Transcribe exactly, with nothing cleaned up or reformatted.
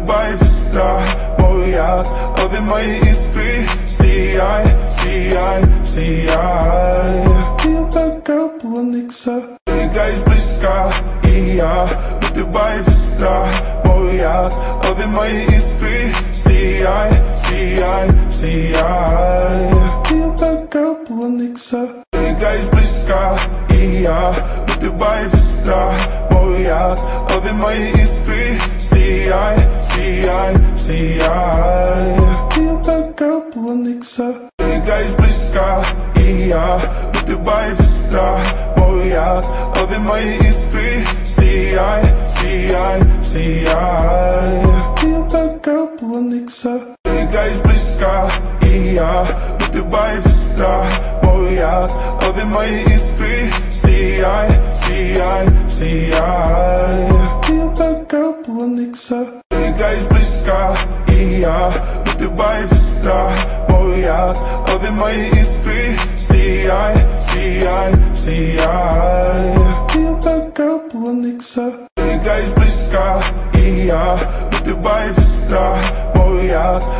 выпивай быстро мой яд. Обе мои искры, сияй, сияй, сияй. Я пока полон икса. Двигаюсь близко, и я выпивай быстро мой яд. Обе мои искры, сияй, сияй, сияй. Я пока полон икса. Двигаюсь близко, и я выпивай быстро мой яд. Обе мои искры, сияй, сияй, сияй. Я пока полон икса. Двигаюсь близко, и я выпивай быстро мой яд. Обе мои искры, сияй, сияй, сияй. Я пока полон икса. Двигаюсь близко, и я выпивай быстро мой яд. Обе мои искры, сияй, сияй, сияй. Я пока полон икса. Двигаюсь близко, и я выпивай быстро мой яд. Обе мои искры, сияй, сияй, сияй. Я пока полон икса. Двигаюсь близко, и я выпивай быстро мой яд.